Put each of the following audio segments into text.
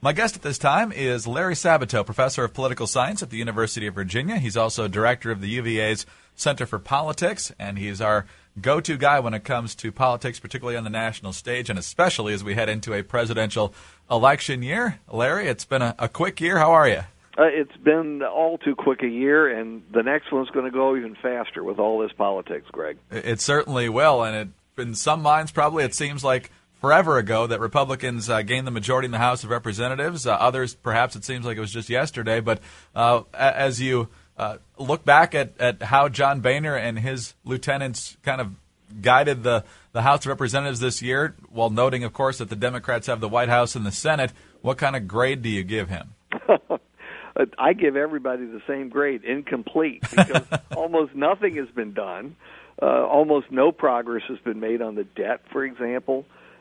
My guest at this time is Larry Sabato, professor of political science at the University of Virginia. He's also director of the UVA's Center for Politics, and he's our go-to guy when it comes to politics, particularly on the national stage, and especially as we head into a presidential election year. Larry, it's been a quick year. How are you? It's been all too quick a year, and the next one's going to go even faster with all this politics, Greg. It certainly will, and in some minds probably it seems like forever ago that Republicans gained the majority in the House of Representatives. Others, perhaps it seems like it was just yesterday. But as you look back at how John Boehner and his lieutenants kind of guided the House of Representatives this year, while noting, of course, that the Democrats have the White House and the Senate, what kind of grade do you give him? I give everybody the same grade, incomplete, because almost nothing has been done. Almost no progress has been made on the debt, for example.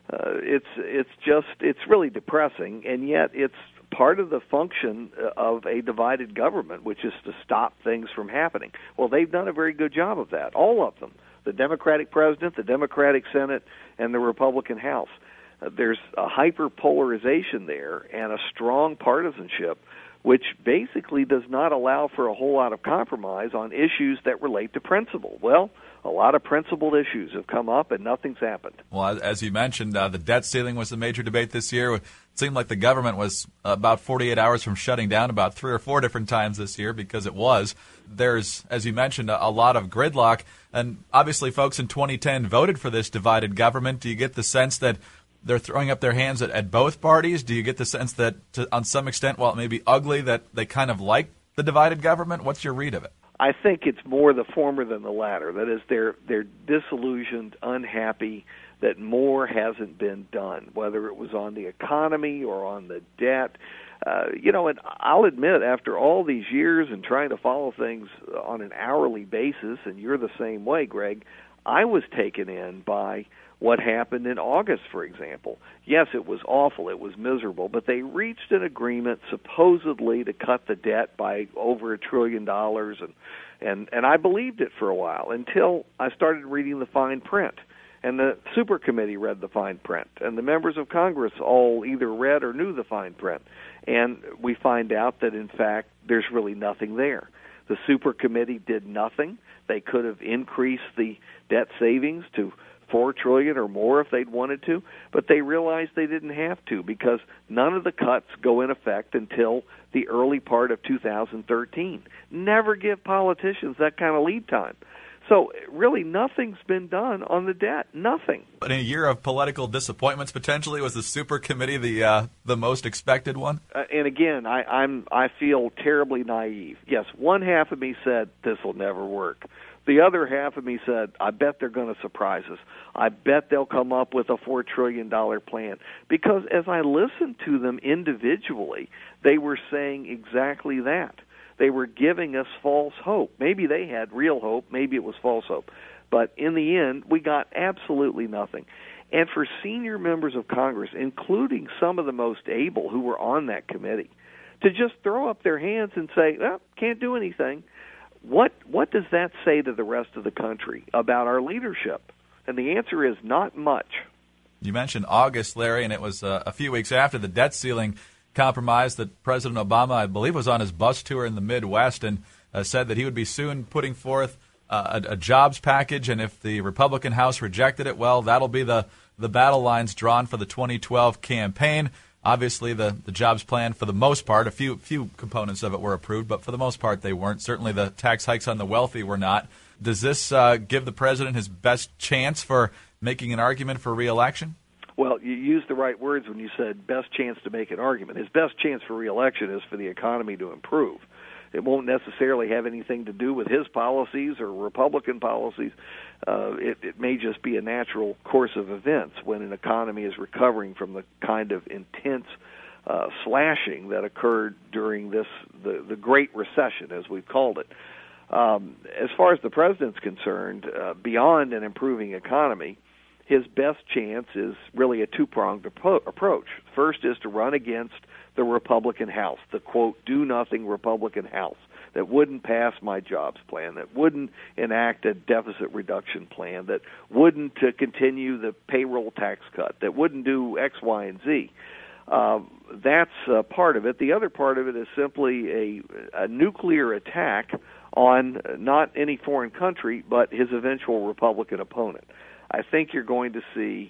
It's really depressing, and yet it's part of the function of a divided government, which is to stop things from happening. Well, they've done a very good job of that, all of them, the Democratic president, the Democratic Senate, and the Republican House. There's a hyperpolarization there and a strong partisanship, which basically does not allow for a whole lot of compromise on issues that relate to principle. Well, a lot of principled issues have come up, and nothing's happened. Well, as you mentioned, the debt ceiling was the major debate this year. It seemed like the government was about 48 hours from shutting down about 3 or 4 different times this year because it was. There's, as you mentioned, a lot of gridlock. And obviously folks in 2010 voted for this divided government. Do you get the sense that they're throwing up their hands at both parties? Do you get the sense that, on some extent, while it may be ugly, that they kind of like the divided government? What's your read of it? I think it's more the former than the latter. That is, they're disillusioned, unhappy that more hasn't been done, whether it was on the economy or on the debt. And I'll admit, after all these years and trying to follow things on an hourly basis, and you're the same way, Greg, I was taken in by what happened in August, for example. Yes, it was awful, it was miserable, but they reached an agreement supposedly to cut the debt by over $1 trillion, and I believed it for a while until I started reading the fine print. And the super committee read the fine print, and the members of Congress all either read or knew the fine print. And we find out that, in fact, there's really nothing there. The super committee did nothing. They could have increased the debt savings to $4 trillion or more if they'd wanted to, but they realized they didn't have to because none of the cuts go in effect until the early part of 2013. Never give politicians that kind of lead time. So really nothing's been done on the debt. Nothing. But in a year of political disappointments, potentially, was the super committee the most expected one? And again, I feel terribly naive. Yes, one half of me said this will never work. The other half of me said, I bet they're going to surprise us. I bet they'll come up with a $4 trillion plan. Because as I listened to them individually, they were saying exactly that. They were giving us false hope. Maybe they had real hope. Maybe it was false hope. But in the end, we got absolutely nothing. And for senior members of Congress, including some of the most able who were on that committee, to just throw up their hands and say, well, can't do anything, what does that say to the rest of the country about our leadership? And the answer is not much. You mentioned August, Larry, and it was a few weeks after the debt ceiling compromise that President Obama, I believe, was on his bus tour in the Midwest and said that he would be soon putting forth a jobs package, and if the Republican House rejected it, well, that'll be the battle lines drawn for the 2012 campaign. Obviously, the jobs plan, for the most part, a few components of it were approved, but for the most part they weren't. Certainly the tax hikes on the wealthy were not. Does this give the president his best chance for making an argument for re-election? Well, you used the right words when you said best chance to make an argument. His best chance for re-election is for the economy to improve. It won't necessarily have anything to do with his policies or Republican policies. It may just be a natural course of events when an economy is recovering from the kind of intense slashing that occurred during the Great Recession, as we've called it. As far as the president's concerned, beyond an improving economy, his best chance is really a two-pronged approach. First is to run against the Republican House, the, quote, do-nothing Republican House that wouldn't pass my jobs plan, that wouldn't enact a deficit reduction plan, that wouldn't continue the payroll tax cut, that wouldn't do X, Y, and Z. That's part of it. The other part of it is simply a nuclear attack on not any foreign country, but his eventual Republican opponent. I think you're going to see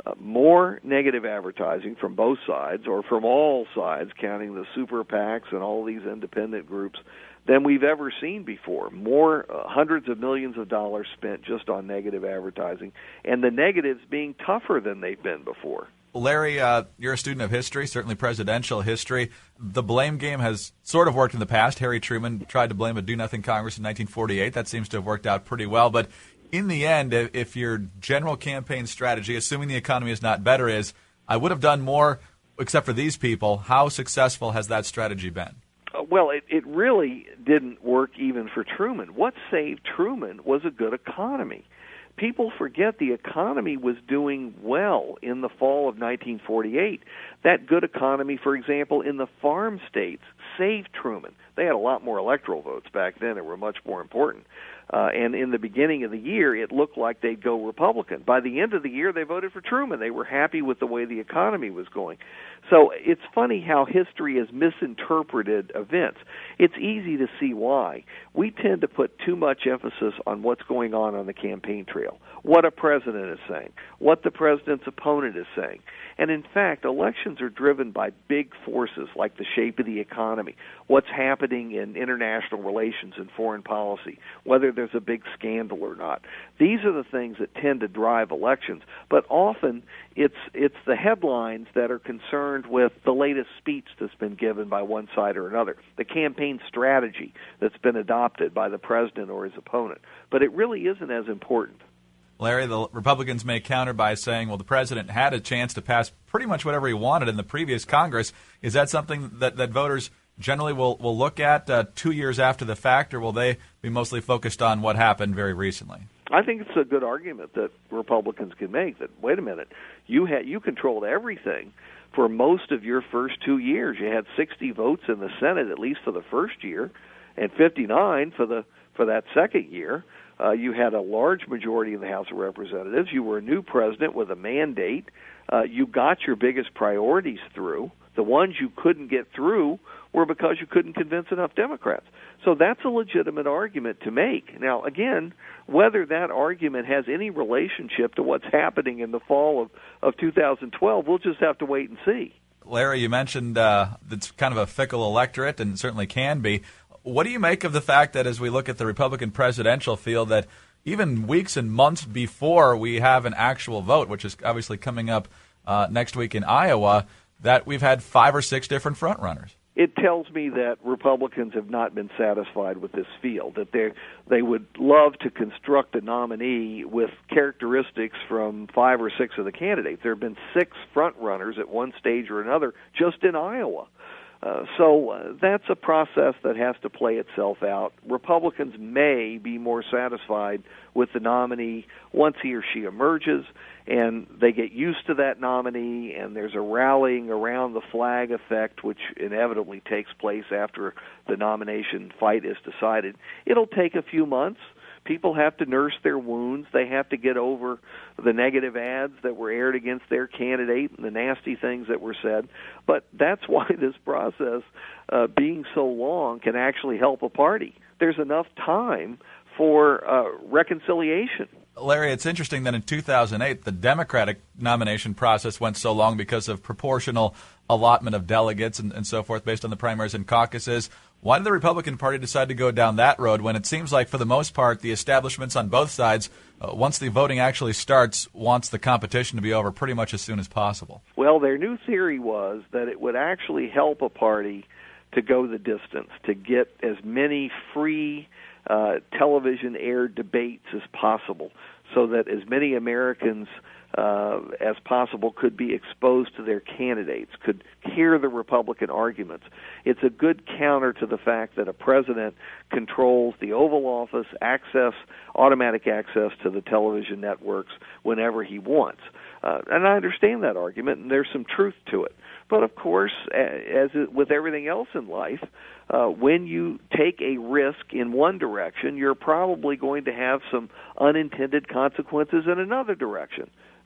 more negative advertising from both sides, or from all sides, counting the super PACs and all these independent groups, than we've ever seen before. More hundreds of millions of dollars spent just on negative advertising, and the negatives being tougher than they've been before. Larry, you're a student of history, certainly presidential history. The blame game has sort of worked in the past. Harry Truman tried to blame a do-nothing Congress in 1948. That seems to have worked out pretty well. But in the end, if your general campaign strategy, assuming the economy is not better, is I would have done more except for these people, how successful has that strategy been? Well, it really didn't work even for Truman. What saved Truman was a good economy. People forget the economy was doing well in the fall of 1948. That good economy, for example, in the farm states saved Truman. They had a lot more electoral votes back then that were much more important. And in the beginning of the year, it looked like they'd go Republican. By the end of the year, they voted for Truman. They were happy with the way the economy was going. So it's funny how history has misinterpreted events. It's easy to see why. We tend to put too much emphasis on what's going on the campaign trail, what a president is saying, what the president's opponent is saying. And in fact, elections are driven by big forces like the shape of the economy, what's happening in international relations and foreign policy, whether there's a big scandal or not. These are the things that tend to drive elections, but often it's the headlines that are concerned with the latest speech that's been given by one side or another, the campaign strategy that's been adopted by the president or his opponent. But it really isn't as important. Larry, the Republicans may counter by saying, well, the president had a chance to pass pretty much whatever he wanted in the previous Congress. Is that something that voters generally will look at 2 years after the fact, or will they be mostly focused on what happened very recently? I think it's a good argument that Republicans can make that, wait a minute, you controlled everything for most of your first 2 years. You had 60 votes in the Senate, at least for the first year, and 59 for that second year. You had a large majority in the House of Representatives. You were a new president with a mandate. You got your biggest priorities through. The ones you couldn't get through were because you couldn't convince enough Democrats. So that's a legitimate argument to make. Now, again, whether that argument has any relationship to what's happening in the fall of 2012, we'll just have to wait and see. Larry, you mentioned it's kind of a fickle electorate, and certainly can be. What do you make of the fact that as we look at the Republican presidential field, that even weeks and months before we have an actual vote, which is obviously coming up next week in Iowa, that we've had 5 or 6 different frontrunners? It tells me that Republicans have not been satisfied with this field, that they would love to construct a nominee with characteristics from 5 or 6 of the candidates. There have been 6 frontrunners at one stage or another just in Iowa. So that's a process that has to play itself out. Republicans may be more satisfied with the nominee once he or she emerges and they get used to that nominee, and there's a rallying around the flag effect, which inevitably takes place after the nomination fight is decided. It'll take a few months. People have to nurse their wounds. They have to get over the negative ads that were aired against their candidate and the nasty things that were said. But that's why this process, being so long, can actually help a party. There's enough time for reconciliation. Larry, it's interesting that in 2008, the Democratic nomination process went so long because of proportional allotment of delegates and so forth based on the primaries and caucuses. Why did the Republican Party decide to go down that road when it seems like, for the most part, the establishments on both sides, once the voting actually starts, wants the competition to be over pretty much as soon as possible? Well, their new theory was that it would actually help a party to go the distance, to get as many free television aired debates as possible, so that as many Americans as possible could be exposed to their candidates, could hear the Republican arguments. It's a good counter to the fact that a president controls the Oval Office, automatic access to the television networks whenever he wants. And I understand that argument, and there's some truth to it. But of course, as with everything else in life, when you take a risk in one direction, you're probably going to have some unintended consequences in another direction.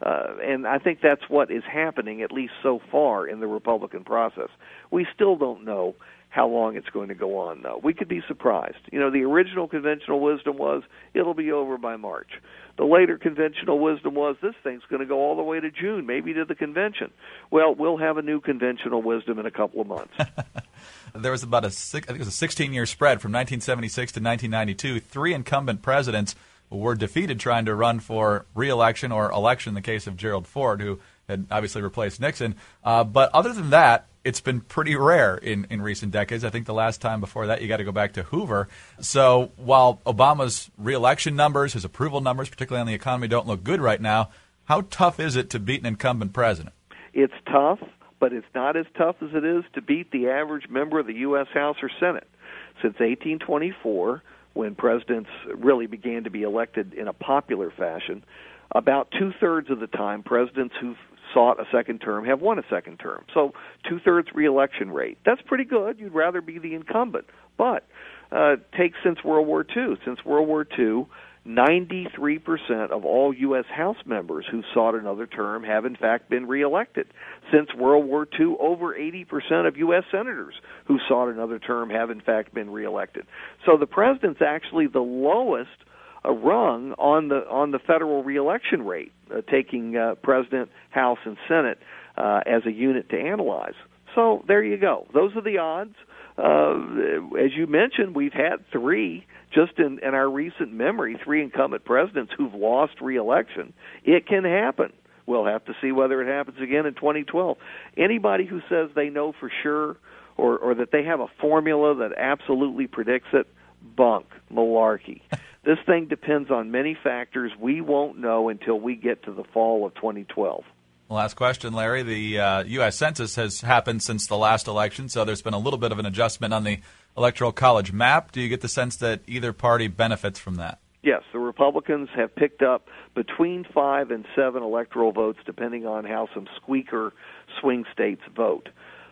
And I think that's what is happening, at least so far, in the Republican process. We still don't know how long it's going to go on, though. We could be surprised. You know, the original conventional wisdom was it'll be over by March. The later conventional wisdom was this thing's going to go all the way to June, maybe to the convention. Well, we'll have a new conventional wisdom in a couple of months. There was about I think it was a 16-year spread from 1976 to 1992. 3 incumbent presidents were defeated trying to run for re-election or election in the case of Gerald Ford, who had obviously replaced Nixon. But other than that, it's been pretty rare in recent decades. I think the last time before that, you got to go back to Hoover. So while Obama's re-election numbers, his approval numbers, particularly on the economy, don't look good right now, how tough is it to beat an incumbent president? It's tough, but it's not as tough as it is to beat the average member of the U.S. House or Senate. Since 1824, when presidents really began to be elected in a popular fashion, about two-thirds of the time presidents who've sought a second term have won a second term. So two-thirds re-election rate. That's pretty good. You'd rather be the incumbent. But take since World War II. Since World War II, 93% of all U.S. House members who sought another term have, in fact, been reelected. Since World War II, over 80% of U.S. senators who sought another term have, in fact, been reelected. So the president's actually the lowest rung on the federal reelection rate, taking President, House, and Senate as a unit to analyze. So there you go. Those are the odds. As you mentioned, we've had 3, just in our recent memory, 3 incumbent presidents who've lost re-election. It can happen. We'll have to see whether it happens again in 2012. Anybody who says they know for sure or that they have a formula that absolutely predicts it, bunk, malarkey. This thing depends on many factors we won't know until we get to the fall of 2012. Last question, Larry. The U.S. Census has happened since the last election, so there's been a little bit of an adjustment on the Electoral College map. Do you get the sense that either party benefits from that? Yes, the Republicans have picked up between 5 and 7 electoral votes, depending on how some squeaker swing states vote.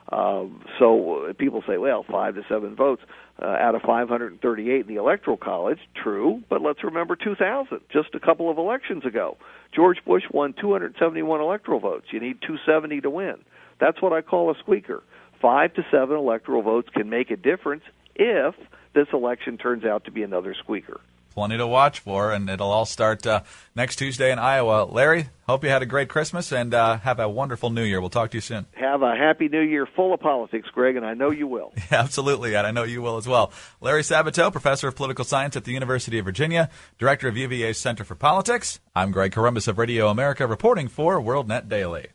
So people say, well, 5 to 7 votes out of 538 in the Electoral College. True, but let's remember 2000, just a couple of elections ago. George Bush won 271 electoral votes. You need 270 to win. That's what I call a squeaker. 5 to 7 electoral votes can make a difference if this election turns out to be another squeaker. Plenty to watch for, and it'll all start next Tuesday in Iowa. Larry, hope you had a great Christmas, and have a wonderful New Year. We'll talk to you soon. Have a happy New Year full of politics, Greg, and I know you will. Yeah, absolutely, and I know you will as well. Larry Sabato, professor of political science at the University of Virginia, director of UVA's Center for Politics. I'm Greg Corombos of Radio America, reporting for WorldNet Daily.